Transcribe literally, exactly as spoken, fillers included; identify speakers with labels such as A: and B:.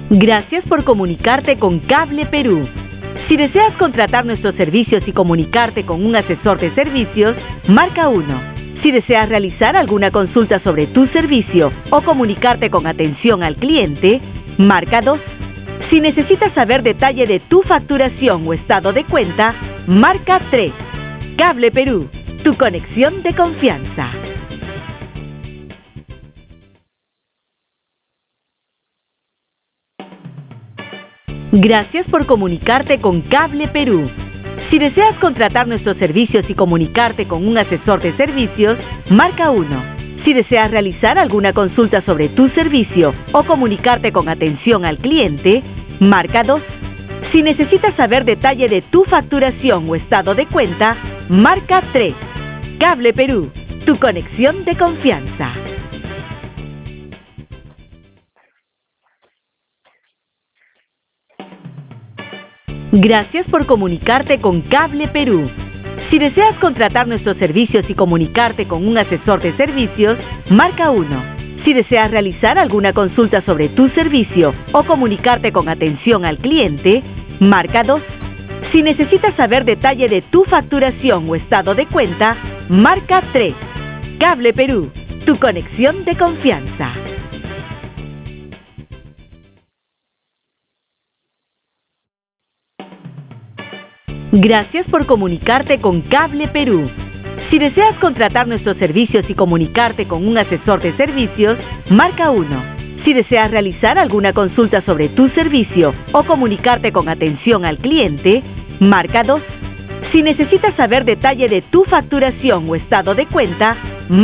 A: Gracias por comunicarte con Cable Perú. Si deseas contratar nuestros servicios y comunicarte con un asesor de servicios, marca uno. Si deseas realizar alguna consulta sobre tu servicio o comunicarte con atención al cliente, marca dos. Si necesitas saber detalle de tu facturación o estado de cuenta, marca tres. Cable Perú, tu conexión de confianza. Gracias por comunicarte con Cable Perú. Si deseas contratar nuestros servicios y comunicarte con un asesor de servicios, marca uno. Si deseas realizar alguna consulta sobre tu servicio o comunicarte con atención al cliente, marca dos. Si necesitas saber detalle de tu facturación o estado de cuenta, marca tres. Cable Perú, tu conexión de confianza. Gracias por comunicarte con Cable Perú. Si deseas contratar nuestros servicios y comunicarte con un asesor de servicios, marca uno. Si deseas realizar alguna consulta sobre tu servicio o comunicarte con atención al cliente, marca dos. Si necesitas saber detalle de tu facturación o estado de cuenta, marca tres. Cable Perú, tu conexión de confianza. Gracias por comunicarte con Cable Perú. Si deseas contratar nuestros servicios y comunicarte con un asesor de servicios, marca uno. Si deseas realizar alguna consulta sobre tu servicio o comunicarte con atención al cliente, marca dos. Si necesitas saber detalle de tu facturación o estado de cuenta,